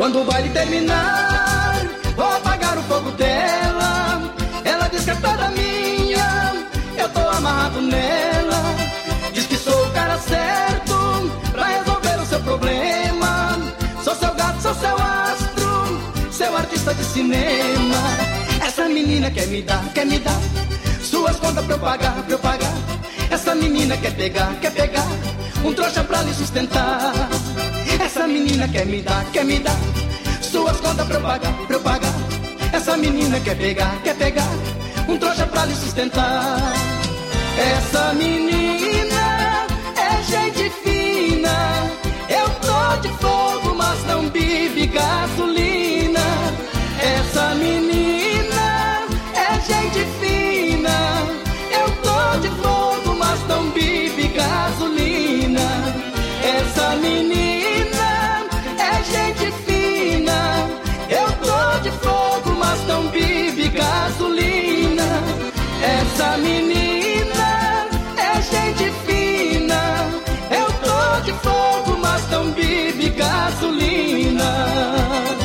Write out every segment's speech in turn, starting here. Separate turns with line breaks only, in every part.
Quando o baile terminar, vou apagar o fogo dela. Ela diz que é toda minha, eu tô amarrado nela. Diz que sou o cara certo pra resolver o seu problema. Sou seu gato, sou seu astro, seu artista de cinema. Essa menina quer me dar suas contas pra eu pagar, Essa menina quer pegar um trouxa pra lhe sustentar. Essa menina quer me dar suas contas pra eu pagar, Essa menina quer pegar um trouxa pra lhe sustentar. Essa menina é gente fina, eu tô de fogo, mas não bebe gasolina. Essa menina é gente fina, eu tô de fogo, mas não bebe gasolina. Essa menina é gente fina, eu tô de fogo, mas não bebe gasolina. Essa menina é gente fina, eu tô de fogo, mas não bebe gasolina.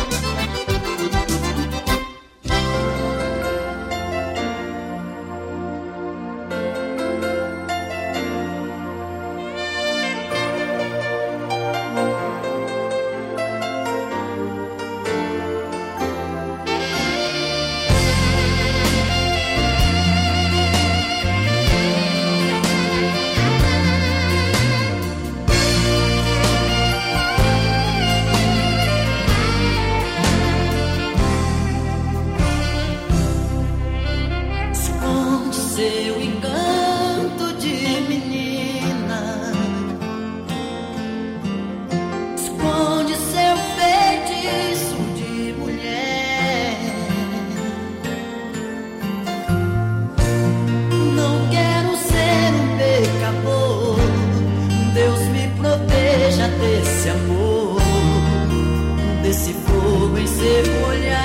Desse amor, desse fogo em seu olhar.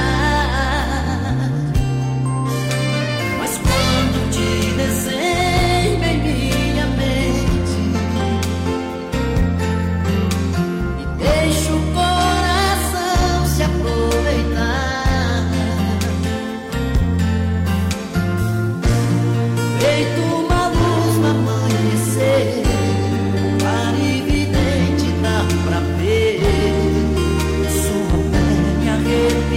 Mas quando te desenho em minha mente e deixo o coração se aproveitar, feito uma luz no amanhecer, pra ver sua pele arrepiar.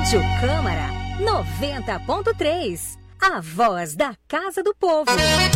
Rádio Câmara 90.3, a voz da Casa do Povo.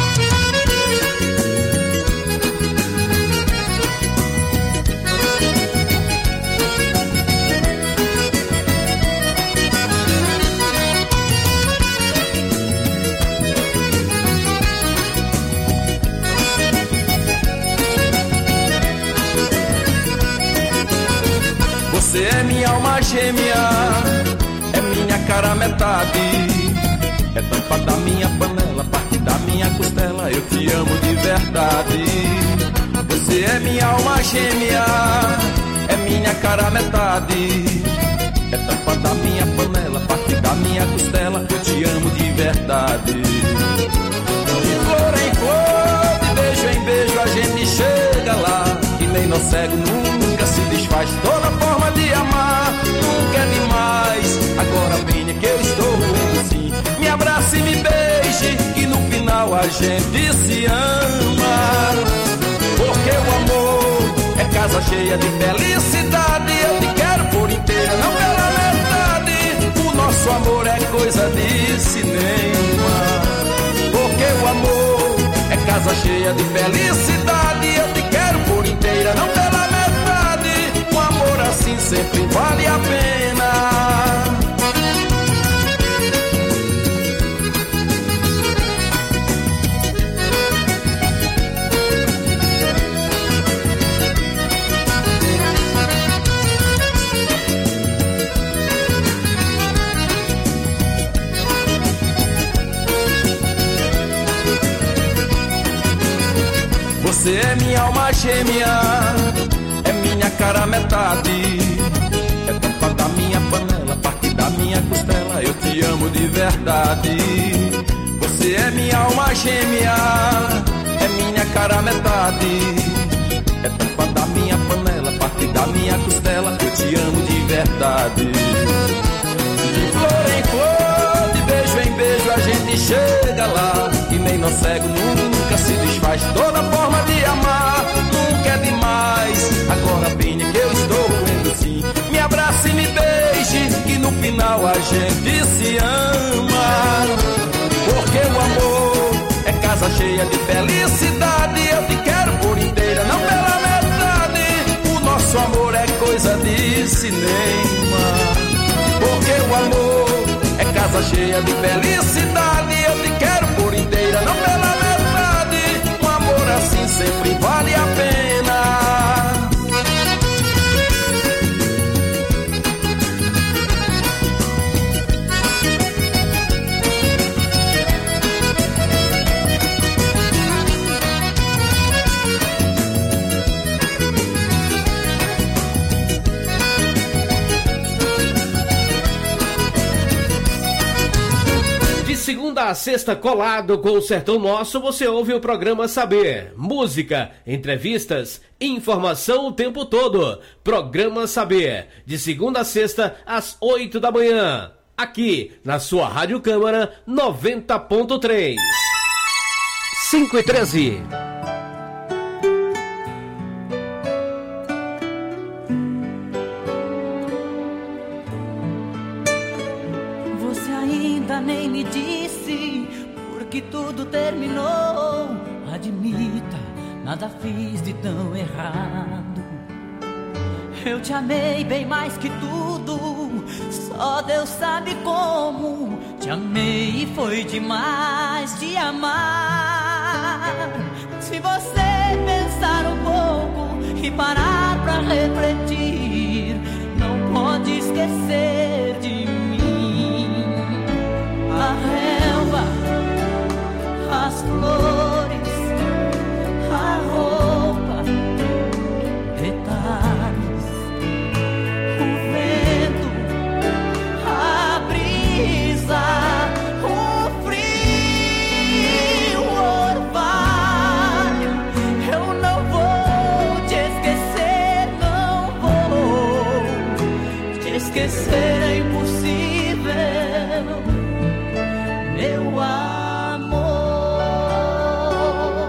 Você é minha alma gêmea, é minha cara metade, é tampa da minha panela, parte da minha costela, eu te amo de verdade. Você é minha alma gêmea, é minha cara metade, é tampa da minha panela, parte da minha costela, eu te amo de verdade. De flor em flor, de beijo em beijo, a gente chega lá, que nem nó cego nunca se desfaz. Toda forma de amar nunca é demais. Agora venha que eu estou indo sim. Me abrace e me beije, que no final a gente se ama. Porque o amor é casa cheia de felicidade. Eu te quero por inteira, não pela metade. O nosso amor é coisa de cinema. Porque o amor é casa cheia de felicidade. Eu te quero por inteira, não pela metade. Um amor assim sempre vale a pena. Você é minha alma gêmea, é minha cara metade, é tampa da minha panela, parte da minha costela, eu te amo de verdade. Você é minha alma gêmea, é minha cara metade, é tampa da minha panela, parte da minha costela, eu te amo de verdade. De flor em flor, de beijo em beijo, a gente chega lá, que nem nó cego nunca se desfaz. Toda forma de amar nunca é demais. Agora venha que eu estou indo sim. Me abrace e me beije, que no final a gente se ama. Porque o amor é casa cheia de felicidade. Eu te quero por inteira, não pela metade. O nosso amor é coisa de cinema. Porque o amor é casa cheia de felicidade. Eu te quero por inteira, não pela metade. Um amor assim sempre vale a pena.
Segunda a sexta, colado com o Sertão Nosso, você ouve o programa Saber. Música, entrevistas, informação o tempo todo. Programa Saber, de segunda a sexta, às 8 da manhã. Aqui, na sua Rádio Câmara 90.3. 5:13.
Você ainda nem me disse porque tudo terminou. Admita, nada fiz de tão errado. Eu te amei bem mais que tudo, só Deus sabe como. Te amei e foi demais te amar. Se você pensar um pouco e parar pra refletir, não pode esquecer de mim. A relva, as flores, a roupa, detalhes, o vento, a brisa, o frio, o orvalho. Eu não vou te esquecer, não vou te esquecer, é impossível, meu amor.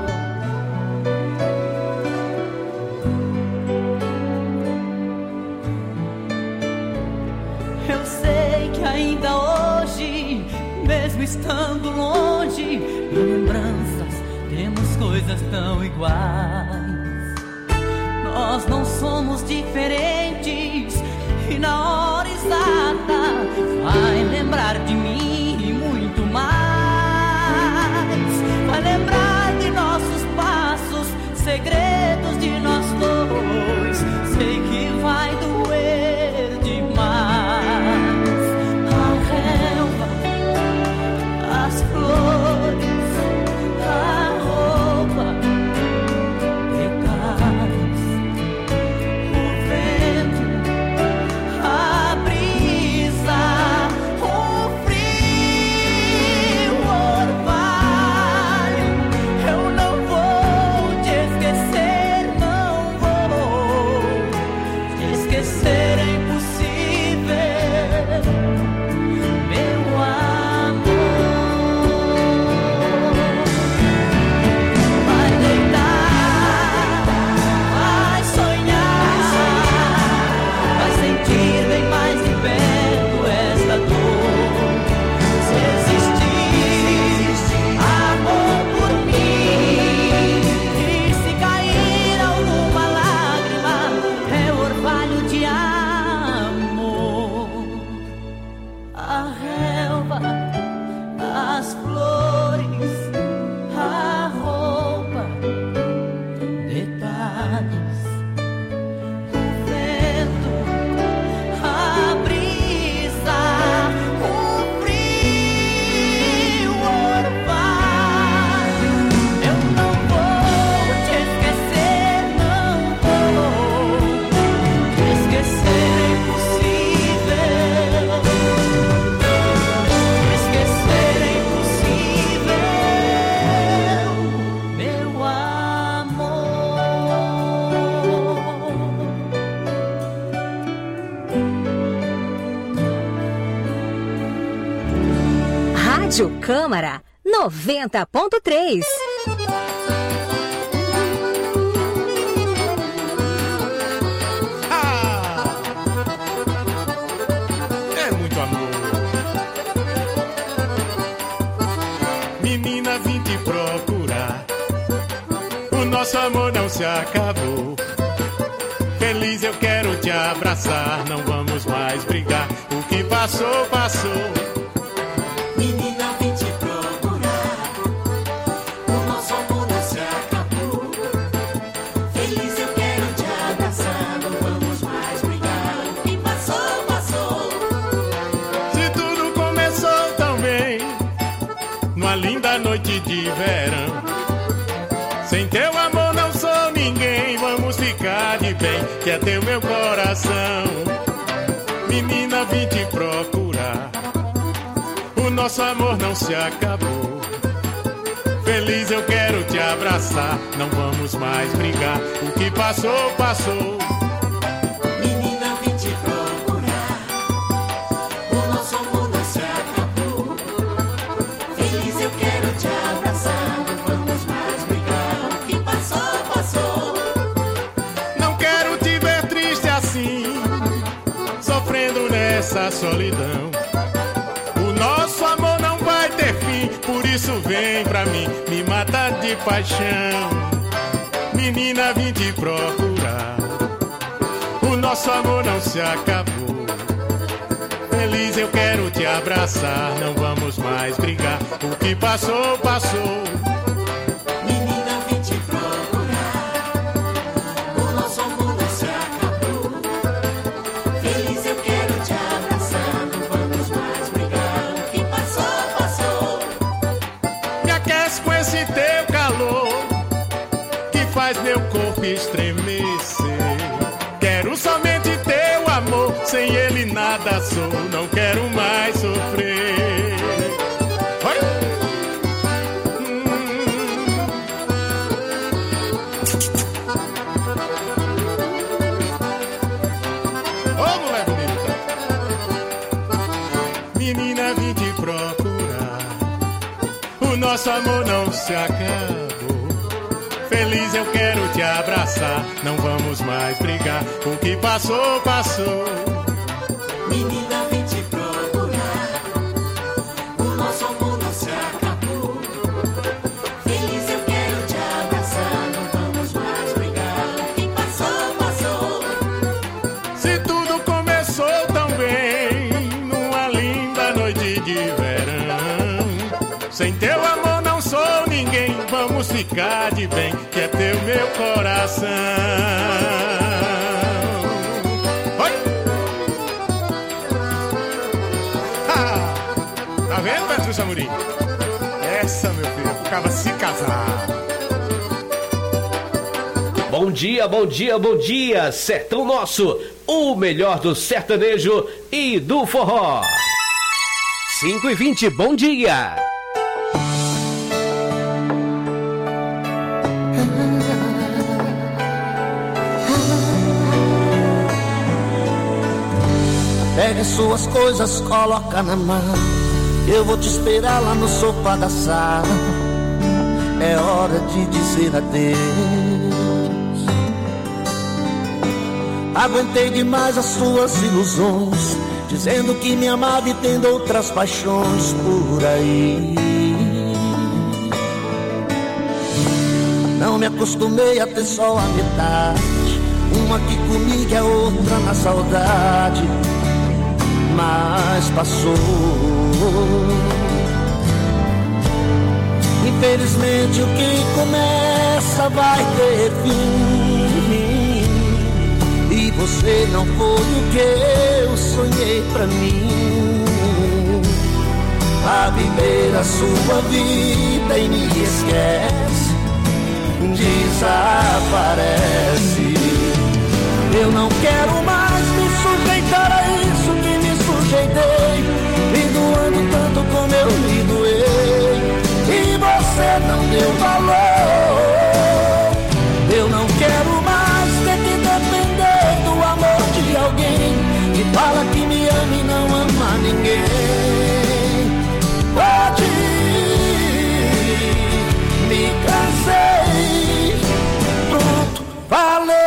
Eu sei que ainda hoje, mesmo estando longe, em lembranças temos coisas tão iguais. Nós não somos diferentes e na hora exata vai lembrar de mim e muito mais. Vai lembrar de nossos passos, segredos de nós dois. Sei que vai doer demais. A relva, as flores, a roupa, detalhes, o vento, a brisa, o frio, o orvalho. Eu não vou te esquecer, não vou te esquecer, é impossível, meu amor. Vai deitar, vai sonhar, vai sentir bem mais de perto esta dor. Se existir amor por mim, e se cair alguma lágrima, é orvalho de amor. A relva, as flores, a roupa, detalhes, o vento, a brisa, o frio, o orvalho. Eu não vou te esquecer, não vou te esquecer, é impossível. Esquecer é impossível, meu amor.
Rádio Câmara 90.3.
É muito amor. Menina, vim te procurar. O nosso amor não se acabou. Feliz eu quero te abraçar. Não vamos mais brigar. O que passou, passou.
Menina, vim te procurar. O nosso amor não se acabou. Feliz eu quero te abraçar. Não vamos mais brigar. O que passou, passou.
Se tudo começou tão bem, numa linda noite de verão. Sem teu amor não sou ninguém. Vamos ficar de bem, que é teu meu coração. Menina, vim te procurar. O nosso amor não se acabou. Feliz eu quero te abraçar. Não vamos mais brigar. O que passou, passou.
Menina, vim te procurar. O nosso amor não se acabou. Feliz eu quero te abraçar. Não vamos mais brigar. O que passou, passou.
Não quero te ver triste assim, sofrendo nessa solidão. O nosso amor não vai ter fim, por isso vem pra mim, me mata de paixão. Menina, vim te procurar. O nosso amor não se acabou. Feliz eu quero te abraçar. Não vamos mais brigar. O que passou, passou.
Menina, vim te procurar. O nosso amor não se acabou. Feliz eu quero te abraçar. Não vamos mais brigar. O que passou, passou.
Me aquece com esse teu calor que faz meu corpo estremecer. Quero somente teu amor, sem ele nada sou. Não quero mais sofrer. Oi? Ô, mulher bonita. Menina, vim te procurar. O nosso amor não se acabou. Feliz eu quero te abraçar. Não vamos mais brigar. O que passou, passou.
Menina, vim te procurar.
de verão. Sem teu amor não sou ninguém, vamos ficar de bem, que é teu meu coração. Oi! Tá vendo, Patrícia Amorim? Essa, meu filho, ficava se casar.
Bom dia, bom dia, bom dia, Sertão Nosso, o melhor do sertanejo e do forró. 5h20, bom dia.
Pegue suas coisas, coloca na mão. Eu vou te esperar lá no sofá da sala. É hora de dizer adeus. Aguentei demais as suas ilusões, dizendo que me amava e tendo outras paixões por aí. Não me acostumei a ter só a metade, uma aqui comigo e a outra na saudade. Mas passou. Infelizmente o que começa vai ter fim, e você não foi o que eu sonhei pra mim. A viver a sua vida e me esquece, desaparece. Eu não quero mais me sujeitar a isso que me sujeitei, me doando tanto como eu me doei, e você não deu valor. Eu não quero mais ter que depender do amor de alguém que fala que me ama e não ama ninguém. Pode ir, me cansei, pronto, falei.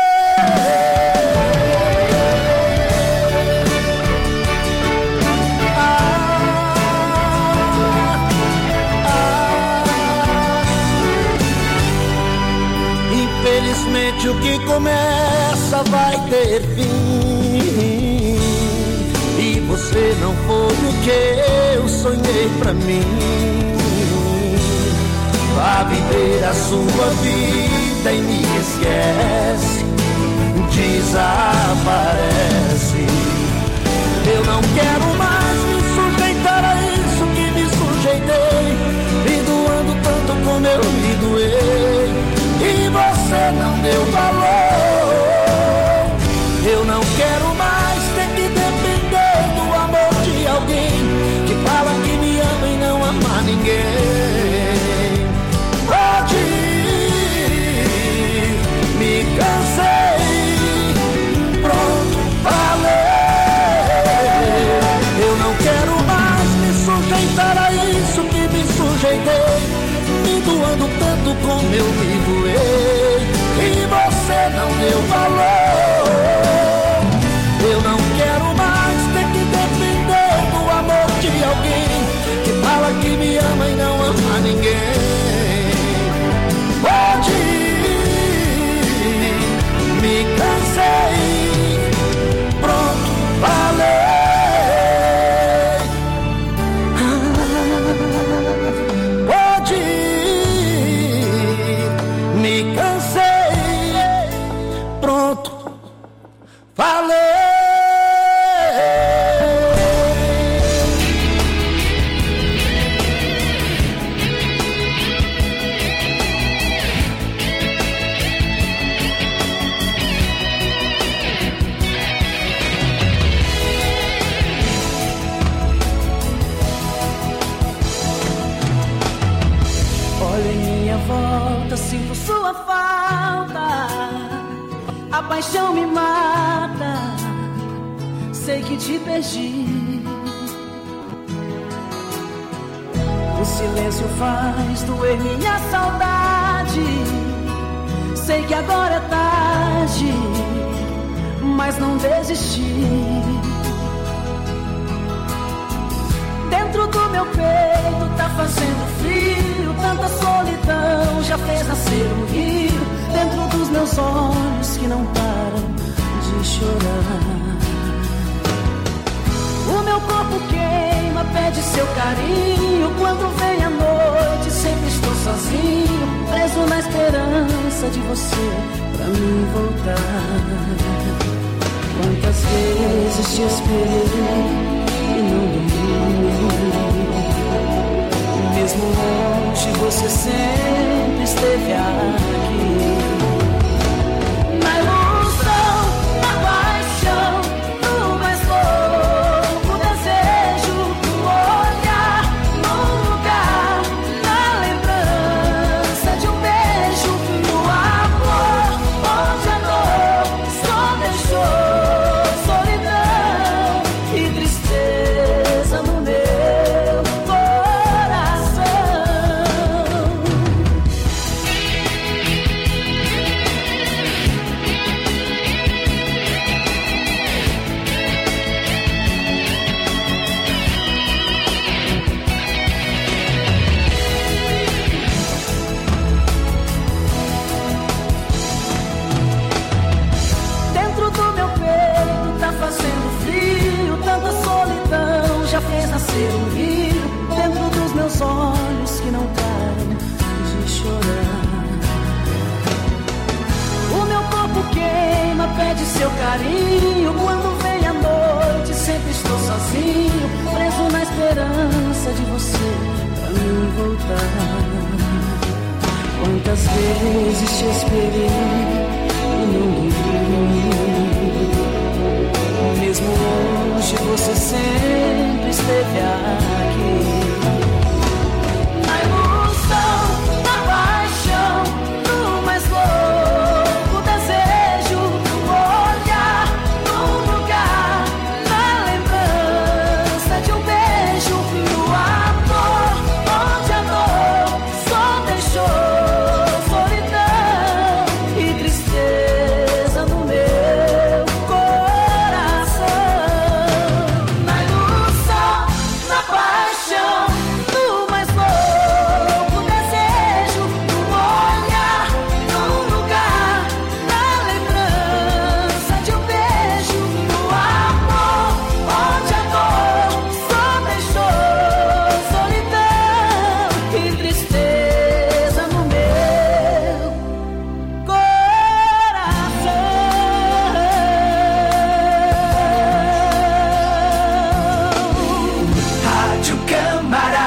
Infelizmente o que começa vai ter fim, e você não foi o que eu sonhei pra mim. Vá viver a sua vida e me esquece, desaparece. Eu não quero mais me sujeitar a isso que me sujeitei, me doando tanto como eu me doei, e você não deu valor. Eu não quero mais ter que depender do amor de alguém que fala que me ama e não ama ninguém. Pode ir, me cansei, pronto, falei. Eu não quero mais me sujeitar a isso que me sujeitei, me doando tanto como eu me doei, e você não deu valor. Eu não quero mais ter que depender do amor de alguém que fala que me ama e não ama ninguém. Pode ir, me cansei, pronto, falei.
Sinto sua falta, a paixão me mata, sei que te perdi. O silêncio faz doer minha saudade, sei que agora é tarde, mas não desisti. Dentro do meu peito tá fazendo frio, tanta solidão já fez nascer um rio dentro dos meus olhos que não param de chorar. O meu corpo queima,
pede seu carinho. Quando vem a noite sempre estou sozinho, preso na esperança de você pra mim voltar. Quantas vezes te esperei e não dormi, mesmo longe você sempre esteve aqui. Na ilusão, na paixão, no mais louco desejo, no olhar, no lugar, na lembrança de um beijo, no amor, onde a dor só deixou solidão e tristeza no meu coração. Dentro do meu peito tá fazendo frio, tanta solidão já fez nascer um rio. Dentro dos meus olhos que não param de chorar. O meu corpo queima, pede seu carinho. Quando vem a noite sempre estou sozinho, preso na esperança de você pra mim voltar. Quantas vezes te esperei e não dormi, mesmo longe você sempre esteve aqui. Na ilusão, na paixão, no mais louco desejo, no olhar, no lugar, na lembrança de um beijo, no amor, onde a dor só deixou solidão e tristeza no meu coração. Na ilusão, na paixão, no mais louco desejo, no olhar, no lugar, na lembrança de um beijo, no amor, onde a dor só deixou solidão e tristeza no meu coração. Rádio Câmara.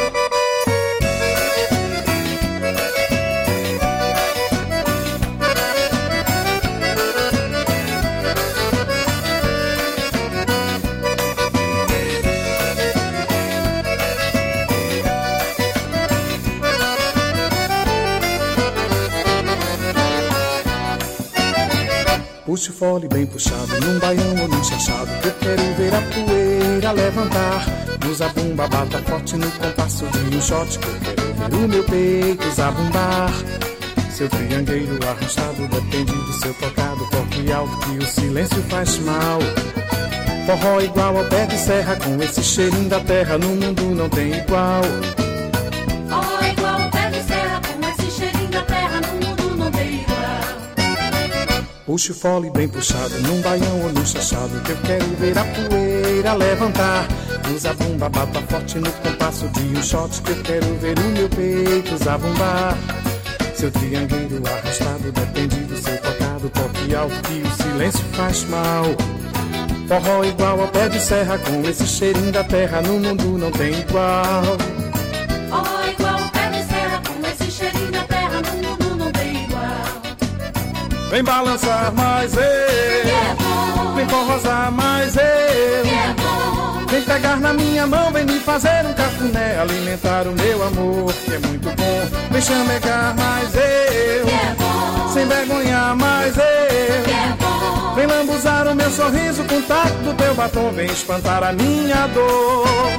Puxe o fole bem puxado, num baião ou num chachado, que eu quero ver a poeira levantar. No zabumba bata forte no compasso de um shot, que eu quero ver o meu peito zabumbar. Seu triangueiro arrastado depende do seu tocado, toque alto que o silêncio faz mal. Forró igual ao pé de serra, com esse cheirinho da terra, no mundo não tem igual.
Forró igual ao pé de serra, com esse cheirinho da terra, no mundo não tem igual.
Puxe o fole bem puxado, num baião ou num chachado, que eu quero ver a poeira levantar. No zabumba bata forte no compasso de um shot, que eu quero ver o meu peito zabumbar. Seu triangueiro arrastado depende do seu tocado, toque alto que o silêncio faz mal. Forró igual ao pé de serra, com esse cheirinho da terra, no mundo não tem igual.
Forró igual ao pé de serra, com esse cheirinho da terra, no mundo não tem igual.
Vem balançar mais eu,
É bom,
vem forrosar mais eu.
é bom,
Vem pegar na minha mão, vem me fazer um cafuné, alimentar o meu amor, que é muito bom. Vem chamegar mais eu,
é bom,
sem vergonhar mais eu.
é bom.
Vem lambuzar o meu sorriso com o taco do teu batom, vem espantar a minha dor.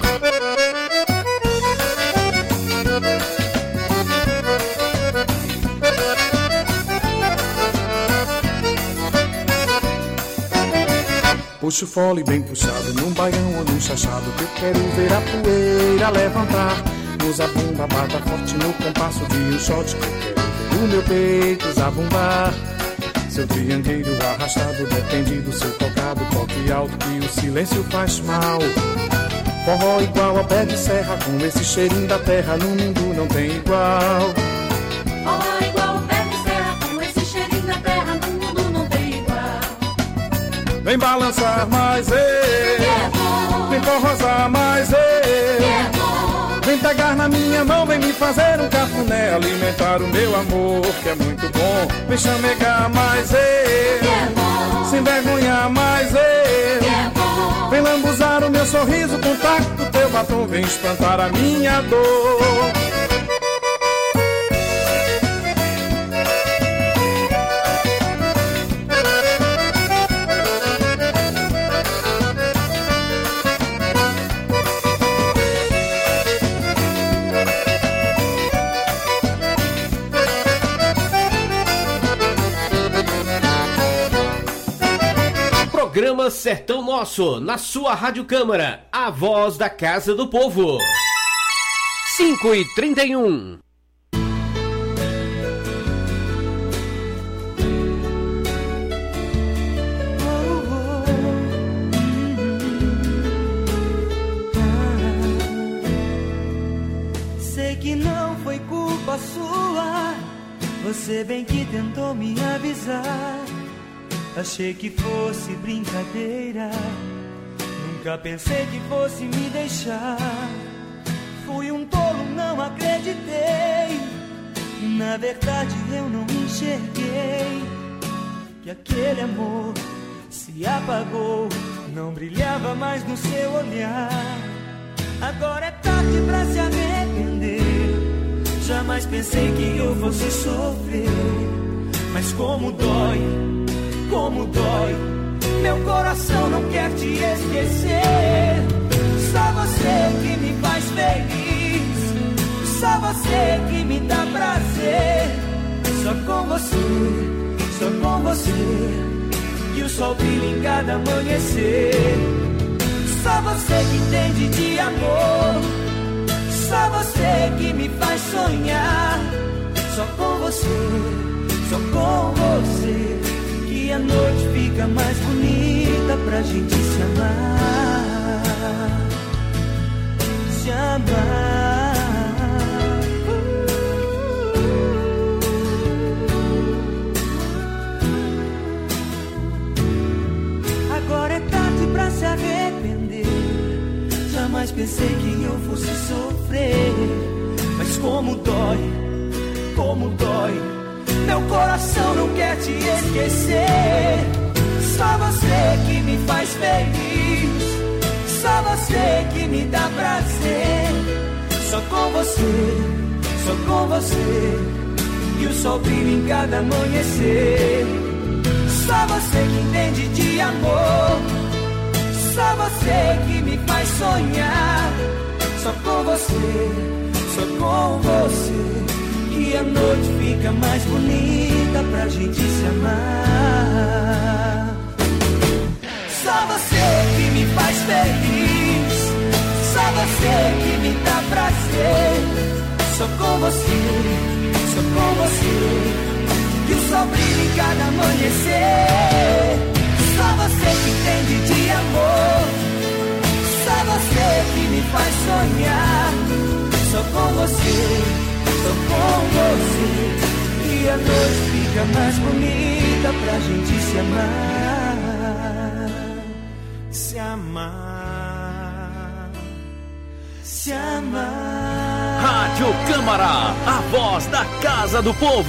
Puxa o fole bem puxado, num baião ou num chachado, que eu quero ver a poeira levantar. No zabumba bata forte no compasso de um shot, que eu quero ver o meu peito zabumbar. Seu triangueiro arrastado depende do seu tocado, toque alto que o silêncio faz mal. Forró igual ao pé de serra, com esse cheirinho da terra, no mundo não tem igual.
Forró igual ao pé de serra, com esse cheirinho da terra, no mundo não tem igual.
Vem balançar mais, ei,
Que é bom,
vem forrosar mais,
que
ei.
é bom,
Vem pegar na minha mão, vem me fazer um cafuné, alimentar o meu amor, que é muito bom. Vem chamegar mais, ei,
que é bom,
sem vergonhar mais,
que
ei.
é bom.
Vem lambuzar o meu sorriso com o taco do teu batom, vem espantar a minha dor.
Programa Sertão Nosso, na sua Rádio Câmara, a voz da Casa do Povo. 5h31.
Sei que não foi culpa sua, você bem que tentou me avisar. Achei que fosse brincadeira, nunca pensei que fosse me deixar. Fui um tolo, não acreditei, na verdade eu não enxerguei que aquele amor se apagou, não brilhava mais no seu olhar. Agora é tarde pra se arrepender, jamais pensei que eu fosse sofrer. Mas como dói, como dói, meu coração não quer te esquecer. Só você que me faz feliz, só você que me dá prazer. Só com você, que o sol brilha em cada amanhecer. Só você que entende de amor, só você que me faz sonhar. Só com você, que a noite fica mais bonita pra gente se amar, se amar. Agora é tarde pra se arrepender, jamais pensei que eu fosse sofrer. Mas como dói, meu coração não quer te esquecer. Só você que me faz feliz, só você que me dá prazer. Só com você, que o sol brilha em cada amanhecer. Só você que entende de amor, só você que me faz sonhar. Só com você, que a noite fica mais bonita pra gente se amar. Só você que me faz feliz, só você que me dá prazer. Só com você, que o sol brilha em cada amanhecer. Só você que entende de amor, só você que me faz sonhar. Só com você, que a noite fica mais bonita pra gente se amar, se amar, se amar.
Rádio Câmara, a voz da Casa do Povo.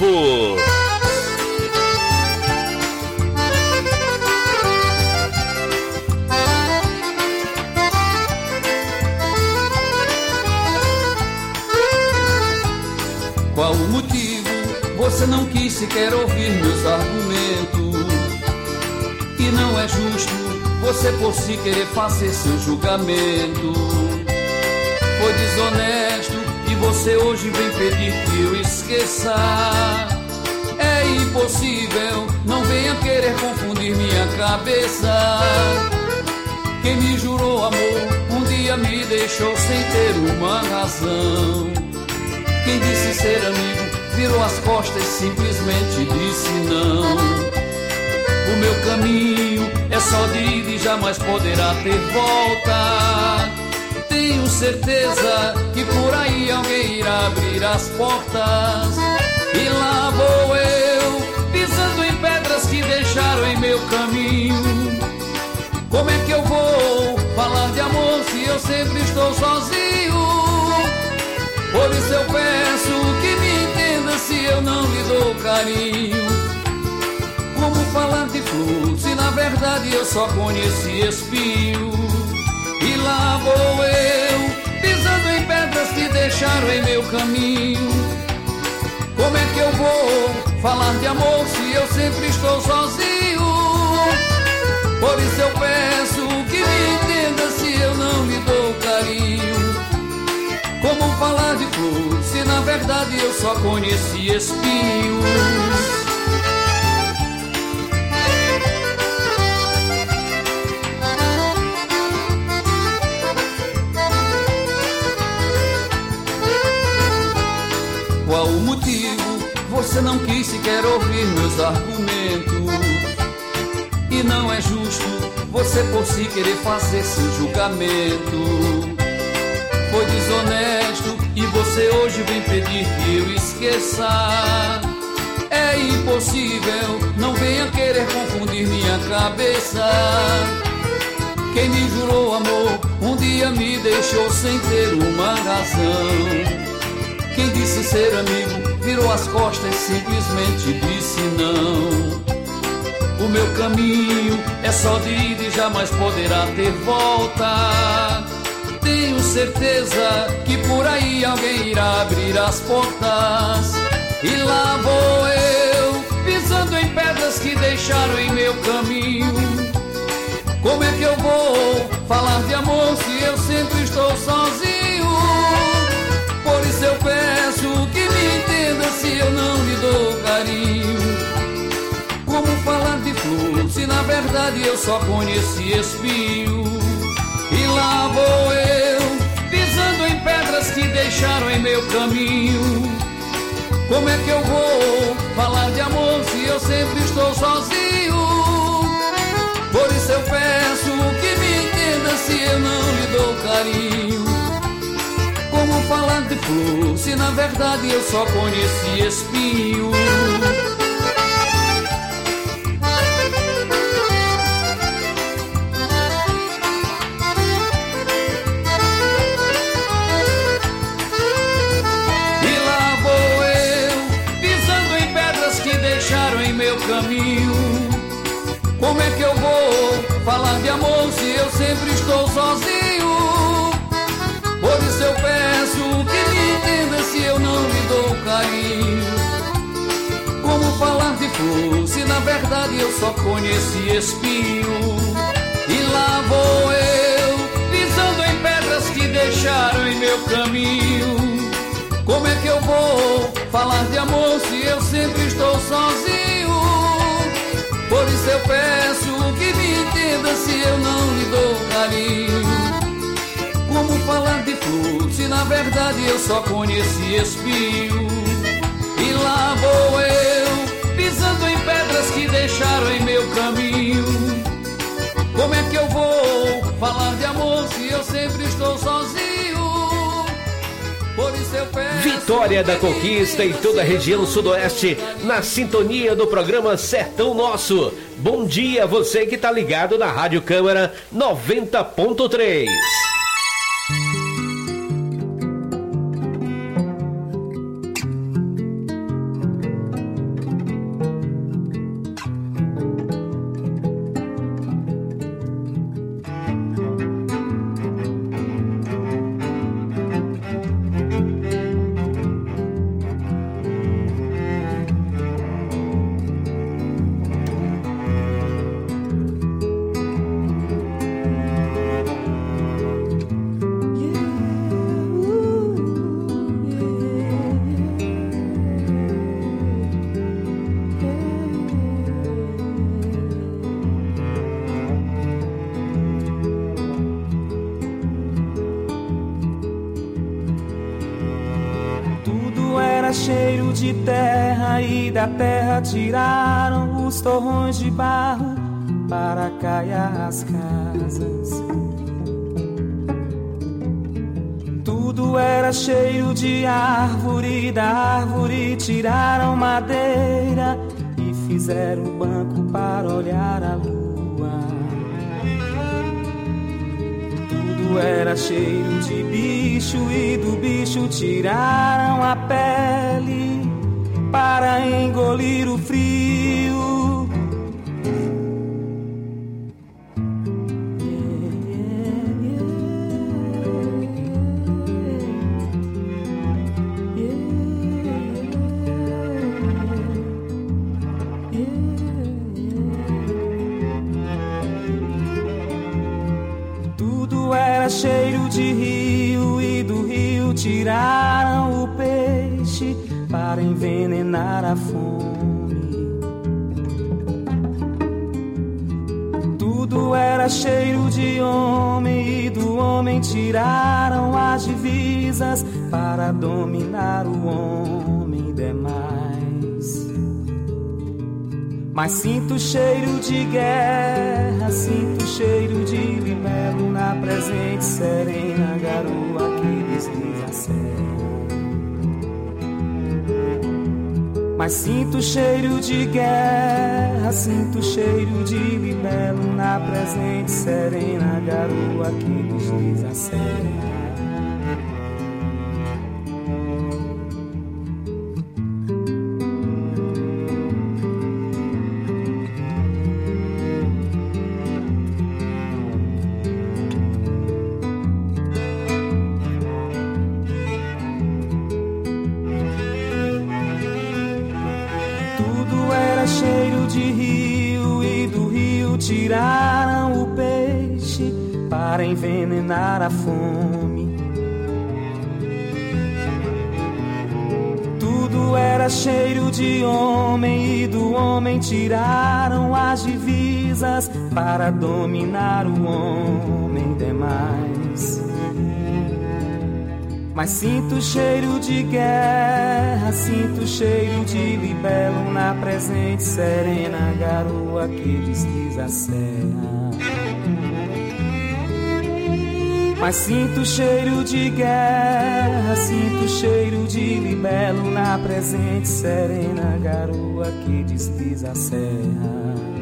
Qual o motivo? Você não quis sequer ouvir meus argumentos. E não é justo você por si querer fazer seu julgamento. Foi desonesto e você hoje vem pedir que eu esqueça. É impossível, não venha querer confundir minha cabeça. Quem me jurou amor, um dia me deixou sem ter uma razão. Quem disse ser amigo, virou as costas e simplesmente disse não. O meu caminho é só de ida e jamais poderá ter volta. Tenho certeza que por aí alguém irá abrir as portas. E lá vou eu, pisando em pedras que deixaram em meu caminho. Como é que eu vou falar de amor se eu sempre estou sozinho? Por isso eu peço que me entenda se eu não lhe dou carinho. Como falar de flor se na verdade eu só conheci espinho? E lá vou eu, pisando em pedras que deixaram em meu caminho. Como é que eu vou falar de amor se eu sempre estou sozinho? Por isso eu peço que me entenda se eu não lhe dou carinho. Como falar de flor se na verdade eu só conheci espinho? Qual o motivo? Você não quis sequer ouvir meus argumentos. E não é justo você por si querer fazer seu julgamento. Foi desonesto e você hoje vem pedir que eu esqueça. É impossível, não venha querer confundir minha cabeça. Quem me jurou amor, um dia me deixou sem ter uma razão. Quem disse ser amigo, virou as costas e simplesmente disse não. O meu caminho é só de ida e jamais poderá ter volta. Tenho certeza que por aí alguém irá abrir as portas. E lá vou eu, pisando em pedras que deixaram em meu caminho. Como é que eu vou falar de amor se eu sempre estou sozinho? Por isso eu peço que me entenda se eu não lhe dou carinho. Como falar de flor se na verdade eu só conheci espinho? E lá vou eu, pisando em pedras que deixaram em meu caminho. Como é que eu vou falar de amor se eu sempre estou sozinho? Por isso eu peço que me entenda se eu não lhe dou carinho. Como falar de flor se na verdade eu só conheci espinho? E lá vou eu, pisando em pedras que deixaram em meu caminho. Como é que eu vou falar de amor se eu sempre estou sozinho? Por isso eu peço que me entenda se eu não lhe dou carinho. Como falar de flor se na verdade eu só conheci espinho? E lá vou eu, pisando em pedras que deixaram em meu caminho. Como é que eu vou falar de amor se eu sempre estou sozinho? Por isso eu peço que me entenda se eu não lhe dou carinho. Como falar de flor se na verdade eu só conheci espinho? E lá vou eu, pisando em pedras que deixaram em meu caminho. Como é que eu vou falar de amor se eu sempre estou sozinho? Por isso eu peço
Vitória da Conquista em toda a região sudoeste, na sintonia do programa Sertão Nosso. Bom dia você que tá ligado na Rádio Câmara 90.3.
Cheiro de terra e da terra tiraram os torrões de barro para caiar as casas. era cheiro de árvore, da árvore tiraram madeira e fizeram um banco para olhar a lua. Tudo era cheiro de bicho e do bicho tiraram a pele para engolir o frio. Cheiro de rio e do rio tiraram o peixe para envenenar a fome. Tudo era cheiro de homem e do homem tiraram as divisas para dominar o homem demais. Mas sinto cheiro de guerra, sinto cheiro de libelo na presente serena garoa que desliza a serra. Mas sinto cheiro de guerra, sinto cheiro de libelo na presente serena garoa que desliza a serra. Tiraram o peixe para envenenar a fome. Tudo era cheiro de homem e do homem tiraram as divisas para dominar o homem demais. Mas sinto cheiro de guerra, sinto cheiro de libelo na presente serena garoa que desliza a serra. Mas sinto cheiro de guerra, sinto cheiro de libelo na presente serena garoa que desliza a serra.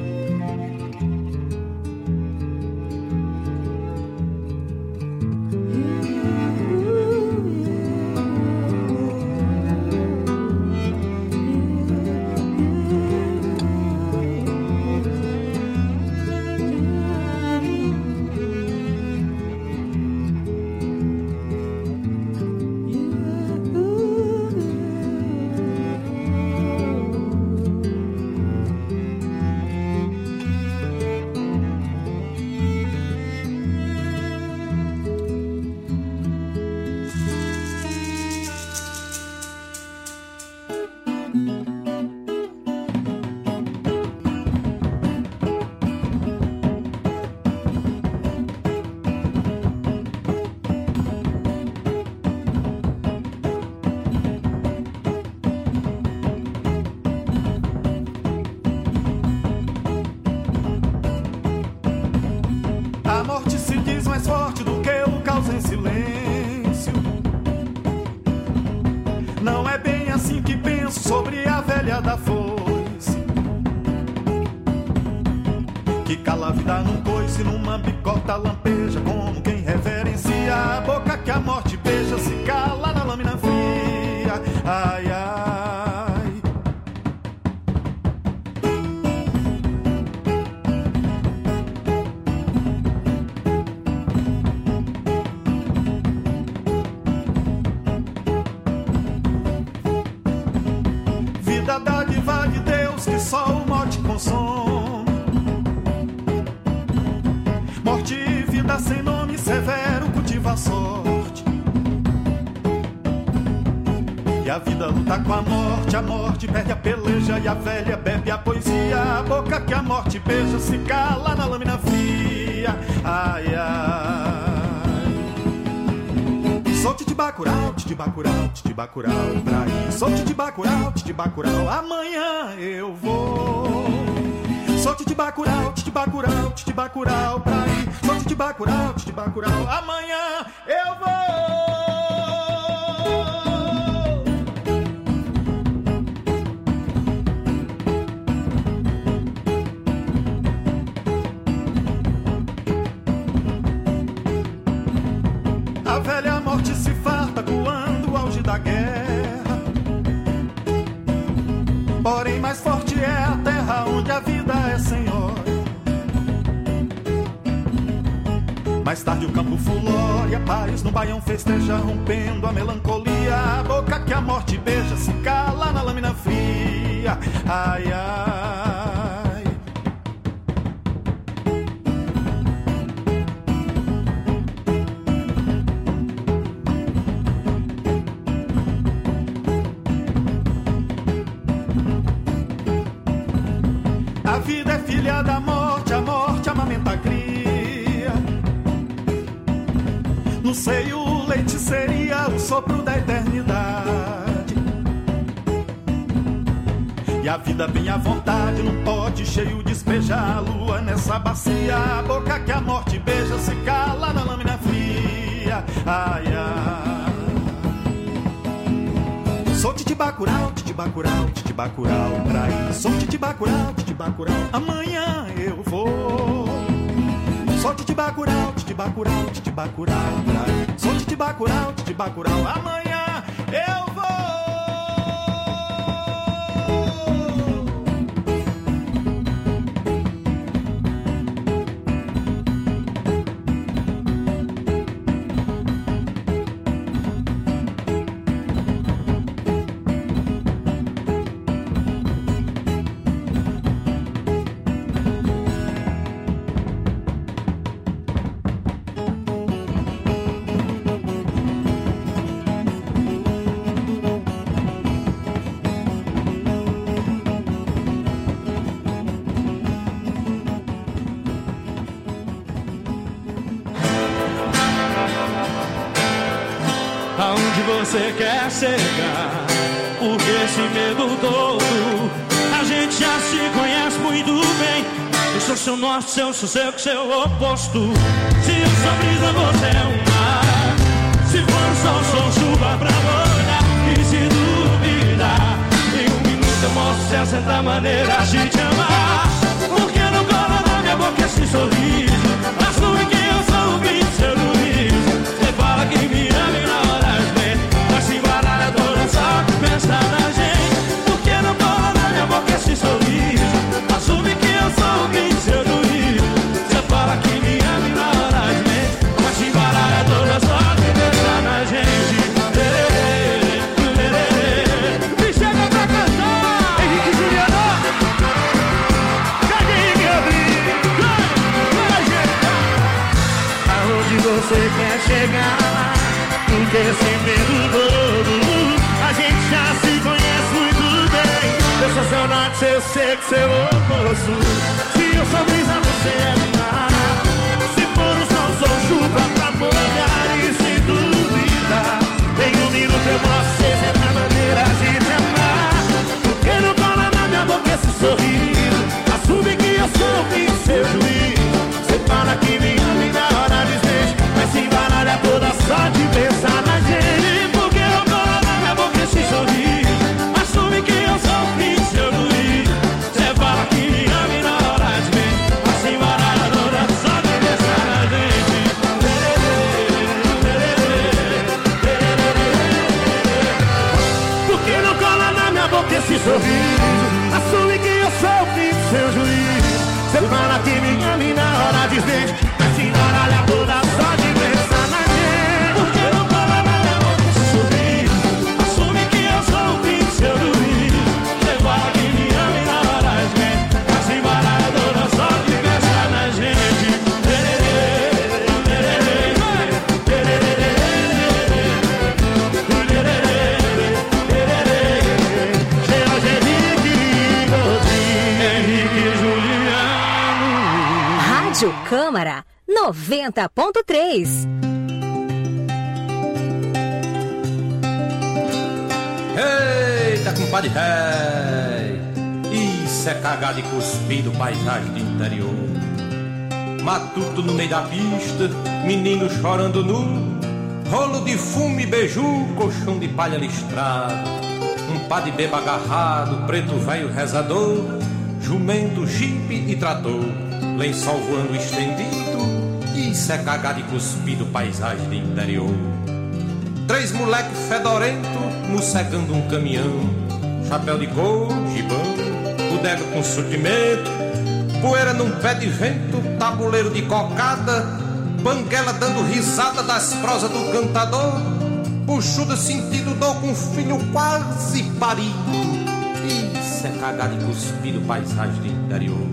A morte perde a peleja e a velha bebe a poesia. A boca que a morte beija se cala na lâmina fria. Ai, ai. Sou Titi Bacurau, Titi Bacurau, Titi Bacurau pra ir. Sou Titi Bacurau, Titi Bacurau, amanhã eu vou. Sou Titi Bacurau, Titi Bacurau, Titi Bacurau pra ir. Sou Titi Bacurau, Titi Bacurau, amanhã eu vou. A velha morte se farta coando o auge da guerra. Porém mais forte é a terra onde a vida é senhora. Mais tarde o campo fulória, paz no baião festeja, rompendo a melancolia. A boca que a morte beija se cala na lâmina fria. Ai, ai. A vida é filha da morte, a morte amamenta a cria. No seio o leite seria o sopro da eternidade. E a vida bem à vontade, num pote cheio despeja a lua nessa bacia. A boca que a morte beija se cala na lâmina fria. Ai, ai. Sou titibacurau, titibacurau, titibacurau, praí. Sou titibacurau, titibacurau, amanhã eu vou. Sou titibacurau, titibacurau, titibacurau, praí. Sou titibacurau, titibacurau, amanhã eu vou.
Aonde você quer chegar? Porque esse medo todo, a gente já se conhece muito bem. Eu sou seu norte, seu sossego, seu oposto. Se eu sou brisa, você é um mar. Se for sol, sou chuva pra molhar. E se duvidar, em um minuto eu mostro 60 maneiras de te amar. Porque não cola na minha boca esse sorriso. Assume que eu sou o bicho, seu juízo. Você fala que me ama e na hora mas se baralha toda só que pensa na gente. Porque não cola na minha boca esse sorriso. Assume que eu sou o que seu juízo. Você fala que me ama e na hora de mente, mas se baralha toda só que pensa na gente. Me chega pra cantar Henrique Juliano. Cadê Gabriel? Aonde você quer chegar? Porque esse medo todo, a gente já se conhece muito bem. Eu sou seu norte, seu seco, seu oposto. Se eu sou brisa, você é mar. Se for o sol, sou chuva pra molhar. E se duvidar, em um minuto eu mostro 60 maneiras de te amar. Porque não cola na minha boca esse sorriso. Assume que eu sou o seu juiz. Você fala que me ama e na hora desmente, mas se embaralha toda só de pensar na gente. Porque eu cola na minha boca esse sorriso. Assume que eu sou o fim, seu juiz. Você fala que me ama e na hora de ver, mas se embaralha toda só de pensar na gente. Porque não cola na minha boca esse sorriso. Assume que eu sou o fim, seu juiz. Você fala que me ama e na hora de ver, mas se embaralha toda só de pensar na gente. Porque não cola na minha boca esse sorriso. Assume que eu sou o fim, seu juiz. Você fala que me ama e na hora de ver, mas se embaralha toda só de pensar na gente. Henrique Juliano.
Rádio Câmara 90.3.
Eita, compadre rei, isso é cagado e cuspido, paisagem do interior. Matuto no meio da pista, menino chorando nu, rolo de fumo e beiju, colchão de palha listrado, um pá de beba agarrado, preto velho rezador, jumento, jipe e trator, lençol voando estendido, e Isso é cagado e cuspido, paisagem de interior. 3 moleque fedorento mossegando um caminhão, chapéu de couro, gibão, bodega com suprimento, poeira num pé de vento, tabuleiro de cocada, banguela dando risada das prosas do cantador, buchuda sentindo dor com filho quase parido. Isso é cagado e cuspido, paisagem de interior.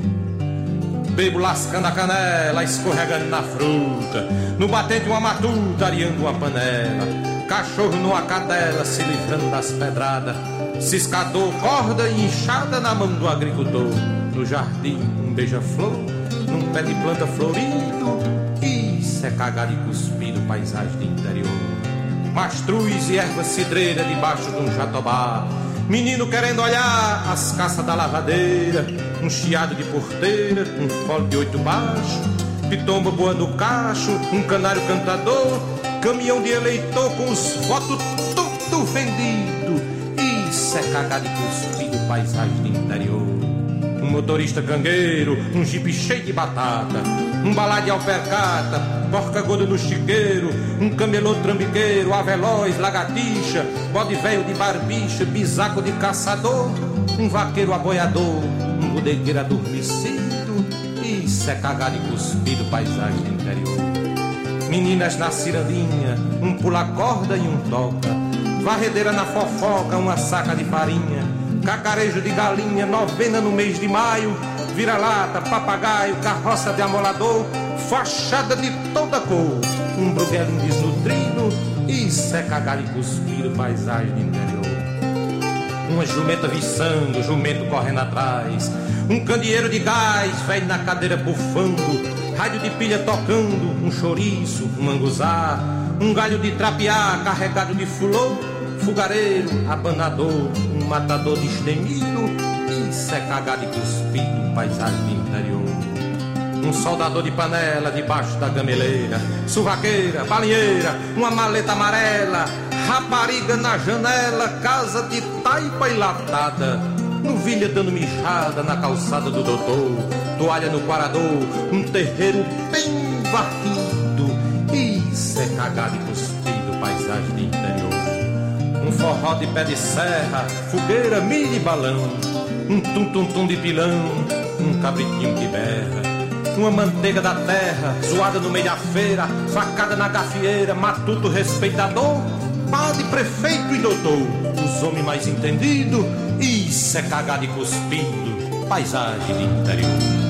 Bebo lascando a canela, escorregando na fruta, no batente uma matuta, areando uma panela, cachorro numa cadela, se livrando das pedradas, ciscador, corda e enxada na mão do agricultor. No jardim um beija-flor, num pé de planta florido. Isso é cagado e cuspido, paisagem de interior. Mastruz e erva cidreira debaixo de um jatobá, menino querendo olhar as caças da lavadeira, um chiado de porteira, um fole de 8 baixo, pitomba boa no cacho, um canário cantador, caminhão de eleitor com os votos tudo vendido. Isso é cagado e cuspido, paisagem de interior. Um motorista cangueiro, um jipe cheio de batata, um balá de alpercata, porca gorda no chiqueiro, um camelô trambiqueiro, aveloz, lagartixa, bode velho de barbicha, bisaco de caçador, um vaqueiro aboiador, um bodegueiro adormecido. Isso é cagado e cuspido, paisagem do interior. Meninas na cirandinha, um pula-corda e um toca, varredeira na fofoca, uma saca de farinha, cacarejo de galinha, novena no mês de maio, vira-lata, papagaio, carroça de amolador, fachada de toda cor, um bruguelinho desnutrido. Isso é cagado e cuspido, paisagem do interior. Uma jumenta viçando, jumento correndo atrás, um candeeiro de gás, velho na cadeira bufando, rádio de pilha tocando, um chouriço, um manguzá, um galho de trapear carregado de fulô, fogareiro, abanador, um matador destemido. Isso é cagado e cuspido, paisagem do interior. Um soldador de panela debaixo da gameleira, suvaqueira, balinheira, uma maleta amarela, rapariga na janela, casa de taipa e latada, novilha dando mijada na calçada do doutor, toalha no quarador, um terreiro bem varrido. Isso é cagado e cuspido, paisagem do interior. Um forró de pé de serra, fogueira, milho e balão, um tum-tum-tum de pilão, um cabritinho que berra, uma manteiga da terra, zoada no meio da feira, facada na gafieira, matuto respeitador, padre, prefeito e doutor, os homens mais entendidos. Isso é cagado e cuspido, paisagem de interior.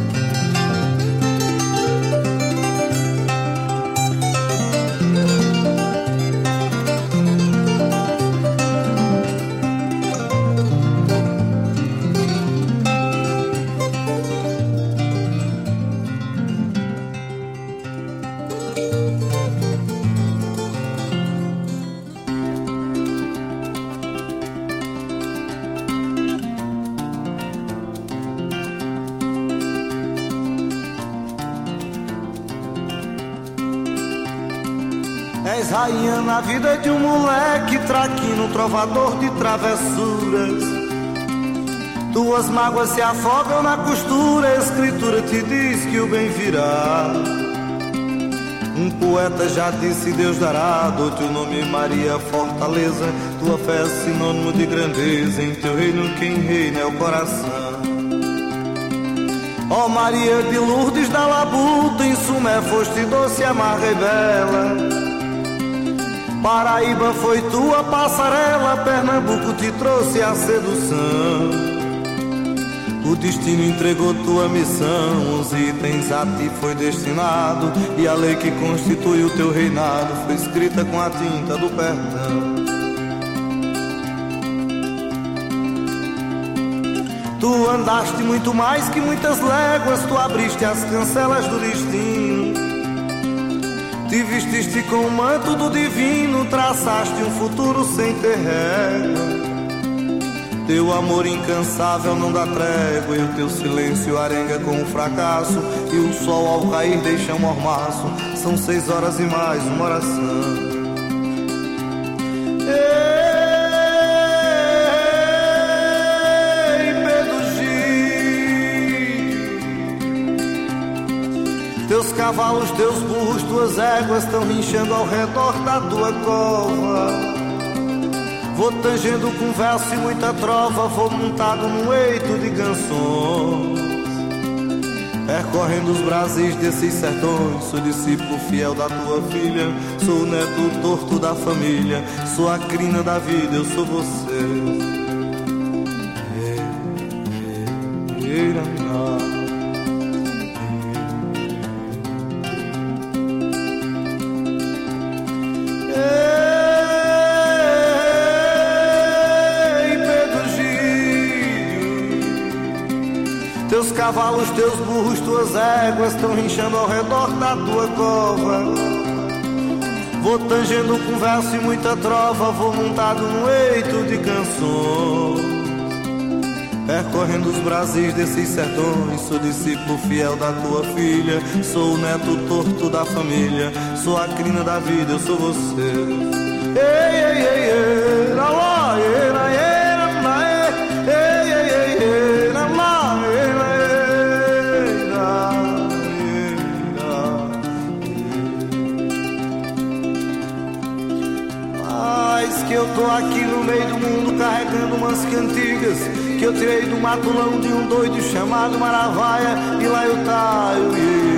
És rainha na vida de um moleque traquino, trovador de travessuras. Tuas mágoas se afogam na costura, a escritura te diz que o bem virá. Um poeta já disse Deus dará, dou teu nome Maria Fortaleza, tua fé é sinônimo de grandeza, em teu reino quem reina é o coração. Ó Maria de Lourdes da Labuta, em Sumé foste doce, amarga e bela. Paraíba foi tua passarela, Pernambuco te trouxe a sedução. O destino entregou tua missão, os itens a ti foi destinado, e a lei que constitui o teu reinado foi escrita com a tinta do perdão. Tu andaste muito mais que muitas léguas, tu abriste as cancelas do destino. Te vestiste com o manto do divino, traçaste um futuro sem ter régua. Teu amor incansável não dá trégua, e o teu silêncio arenga com o fracasso, e o sol ao cair deixa um mormaço. São 6 horas e mais uma oração. Teus cavalos, teus burros, tuas éguas estão rinchando ao redor da tua cova. Vou tangendo com verso e muita trova, vou montado num eito de canções, percorrendo os Brasis desses sertões. Sou discípulo fiel da tua filha, sou o neto torto da família, sou a crina da vida, eu sou você. Teus cavalos, teus burros, tuas éguas estão rinchando ao redor da tua cova. Vou tangendo com verso e muita trova, vou montado no eito de canções, percorrendo os Brasis desses sertões. Sou discípulo fiel da tua filha, sou o neto torto da família, sou a crina da vida, eu sou você. Ei, ei, ei, ei, la, la, ei, la, ei. Que eu tô aqui no meio do mundo carregando umas cantigas que eu tirei do matulão de um doido chamado Maravaia. E lá eu taio,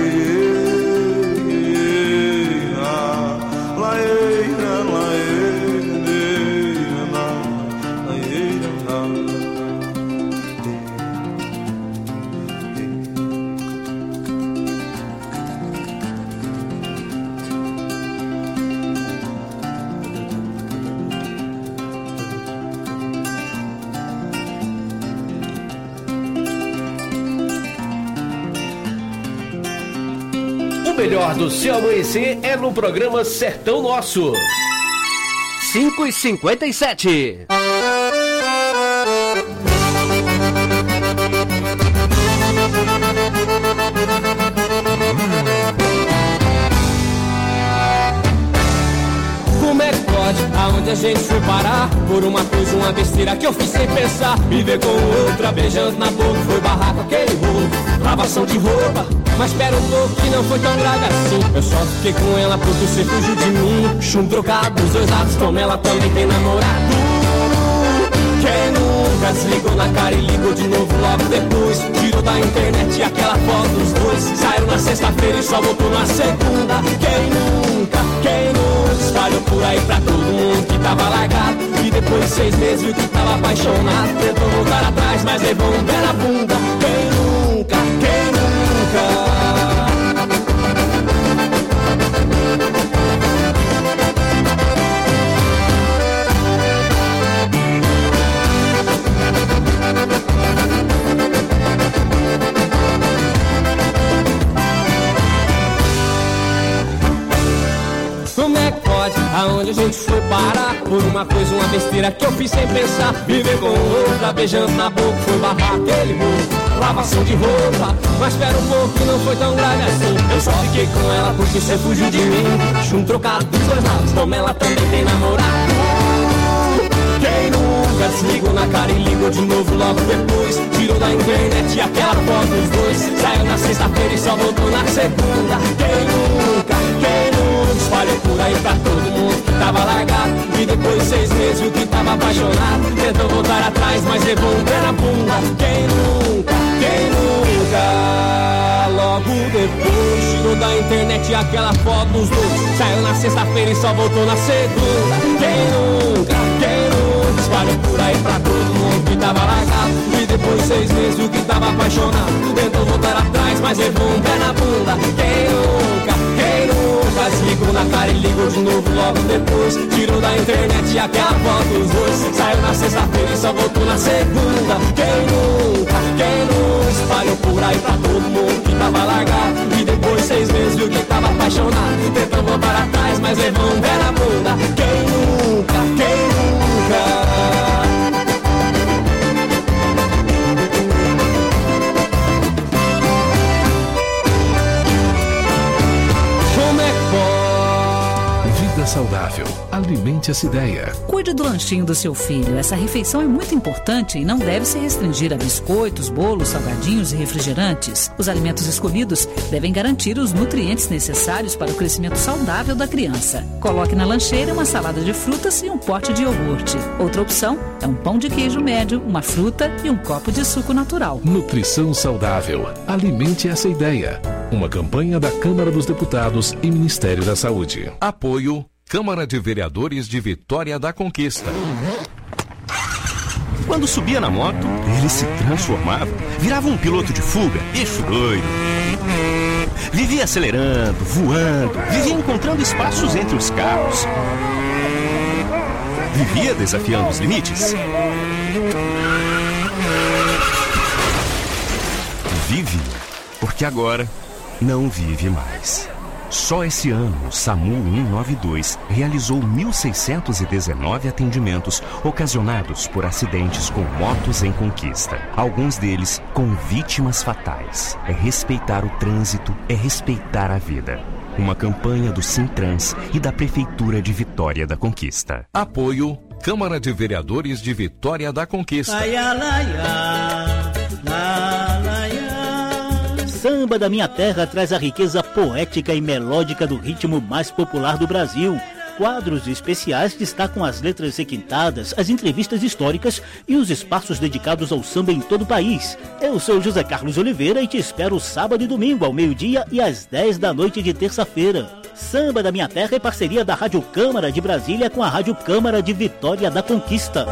O melhor do seu amanhecer é no programa Sertão Nosso.
5h57.
Como é que pode? Aonde a gente foi parar? Por uma coisa, uma besteira que eu fiz sem pensar. Me ver com outra, beijando na boca. Foi barraco, aquele rolo, lavação de roupa. Mas espera um pouco que não foi tão grave assim. Eu só fiquei com ela porque você fugiu de mim. Chum trocado dos dois lados, como ela também tem namorado. Quem nunca desligou na cara e ligou de novo logo depois? Tirou da internet aquela foto dos dois. Saíram na sexta-feira e só voltou na segunda. Quem nunca espalhou por aí pra todo mundo que tava largado. E depois de 6 meses viu que tava apaixonado. Tentou voltar atrás, mas levou um pé na bunda. Quem nunca Como é que pode? Aonde a gente foi parar? Por uma coisa, uma besteira que eu fiz sem pensar. Viver com outra, beijando na boca. Foi barrar aquele bolo, lavação de roupa. Mas espera um pouco que não foi tão grave assim. Eu só fiquei com ela porque você fugiu de mim. Chum trocado dos dois lados, como ela também tem namorado. Quem nunca desligou na cara e ligou de novo logo depois? Tirou da internet aquela foto dos dois. Saiu na sexta-feira e só voltou na segunda. Quem nunca espalhou por aí pra todo mundo que tava largado. E depois de 6 meses viu que tava apaixonado. Tentou voltar atrás, mas levou um pé na bunda. Quem nunca logo depois tirou da internet aquela foto dos dois. Saiu na sexta-feira e só voltou na segunda. Quem nunca espalhou por aí pra todo mundo que tava largado. E depois de 6 meses viu que tava apaixonado. Tentou voltar atrás, mas levou um pé na bunda. Quem nunca desligou na cara e ligou de novo logo depois? Tirou da internet aquela foto dos dois. Saiu na sexta-feira e só voltou na segunda. Quem nunca espalhou por aí pra todo mundo que tava largado. E depois de 6 meses viu que tava apaixonado. Tentou voltar atrás, mas levou um pé na bunda. Quem nunca
Vida saudável. Alimente essa ideia.
Cuide do lanchinho do seu filho. Essa refeição é muito importante e não deve se restringir a biscoitos, bolos, salgadinhos e refrigerantes. Os alimentos escolhidos devem garantir os nutrientes necessários para o crescimento saudável da criança. Coloque na lancheira uma salada de frutas e um pote de iogurte. Outra opção é um pão de queijo médio, uma fruta e um copo de suco natural.
Nutrição saudável. Alimente essa ideia. Uma campanha da Câmara dos Deputados e Ministério da Saúde.
Apoio Câmara de Vereadores de Vitória da Conquista.
Quando subia na moto, ele se transformava, virava um piloto de fuga, bicho doido. Vivia acelerando, voando, vivia encontrando espaços entre os carros. Vivia desafiando os limites. Vive, porque agora não vive mais. Só esse ano, o SAMU 192 realizou 1.619 atendimentos ocasionados por acidentes com motos em conquista. Alguns deles com vítimas fatais. É respeitar o trânsito, é respeitar a vida. Uma campanha do Sintrans e da Prefeitura de Vitória da Conquista.
Apoio Câmara de Vereadores de Vitória da Conquista.
Samba da Minha Terra traz a riqueza poética e melódica do ritmo mais popular do Brasil. Quadros especiais destacam as letras requintadas, as entrevistas históricas e os espaços dedicados ao samba em todo o país. Eu sou José Carlos Oliveira e te espero sábado e domingo ao meio-dia e às 10 da noite de terça-feira. Samba da Minha Terra é parceria da Rádio Câmara de Brasília com a Rádio Câmara de Vitória da Conquista.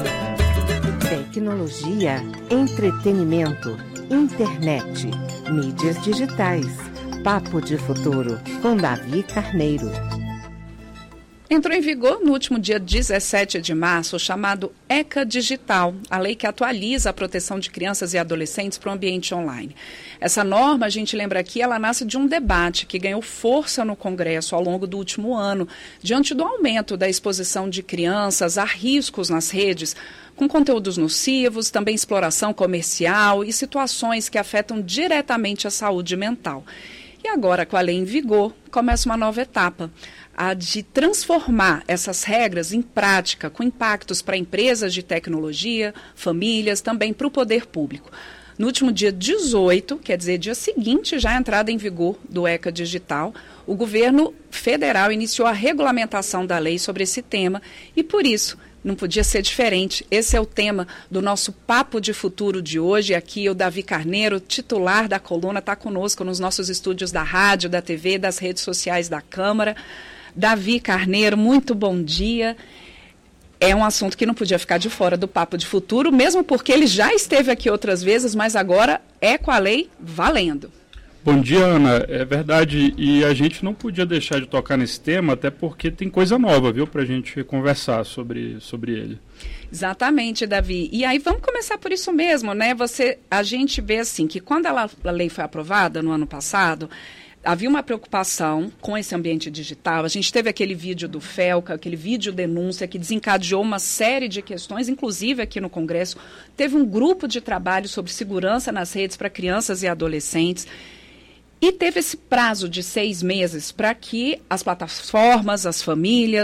Tecnologia, entretenimento, internet, mídias digitais. Papo de Futuro, com Davi Carneiro.
Entrou em vigor no último dia 17 de março o chamado ECA Digital, a lei que atualiza a proteção de crianças e adolescentes para o ambiente online. Essa norma, a gente lembra aqui, ela nasce de um debate que ganhou força no Congresso ao longo do último ano, diante do aumento da exposição de crianças a riscos nas redes, com conteúdos nocivos, também exploração comercial e situações que afetam diretamente a saúde mental. E agora, com a lei em vigor, começa uma nova etapa, a de transformar essas regras em prática, com impactos para empresas de tecnologia, famílias, também para o poder público. No último dia 18, quer dizer, dia seguinte já à entrada em vigor do ECA Digital, o governo federal iniciou a regulamentação da lei sobre esse tema e, por isso, não podia ser diferente. Esse é o tema do nosso Papo de Futuro de hoje. Aqui o Davi Carneiro, titular da coluna, está conosco nos nossos estúdios da rádio, da TV, das redes sociais da Câmara. Davi Carneiro, muito bom dia. É um assunto que não podia ficar de fora do Papo de Futuro, mesmo porque ele já esteve aqui outras vezes, mas agora é com a lei valendo.
Bom dia, Ana. É verdade, e a gente não podia deixar de tocar nesse tema, até porque tem coisa nova, viu, para a gente conversar sobre ele.
Exatamente, Davi. E aí vamos começar por isso mesmo, né? A gente vê assim que quando a lei foi aprovada no ano passado, havia uma preocupação com esse ambiente digital. A gente teve aquele vídeo do Felca, aquele vídeo denúncia que desencadeou uma série de questões, inclusive aqui no Congresso. Teve um grupo de trabalho sobre segurança nas redes para crianças e adolescentes. E teve esse prazo de 6 meses para que as plataformas, as famílias,